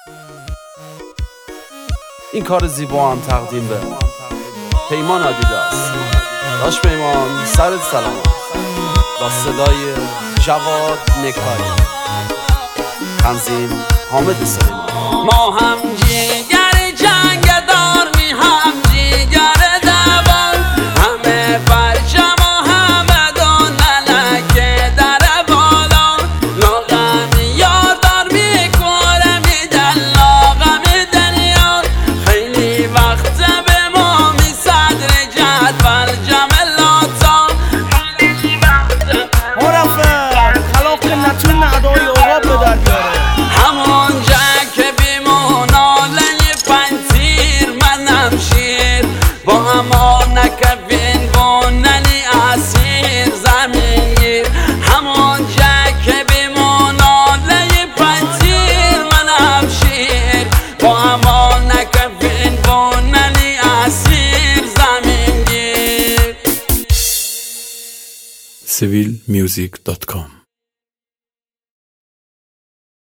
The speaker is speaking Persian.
این کار زیبا هم تقدیم به پیمان آدیداس. داش پیمان سرت سلامت. با صدای جواد نکایی، تنظیم حامد سلیمان. ما هم جیگر جنگ دار می هم جیگر دوان، همه پرچم و همه دونلک در بالا. لاغم یار دار می کنه می دل لاغم دنیا، خیلی وقت به ما می صدر جدول جملاتا. خیلی وقت مرفع خلاف که نتون ادای عقاب به در بیاره. همونجا که بیموناله پنتیر منم شیر، با همانک بینگوننی اسیر زمین گیر. همونجا که بیموناله پنتیر منم شیر، با همانک بینگوننی اسیر زمین گیر. civilmusic.com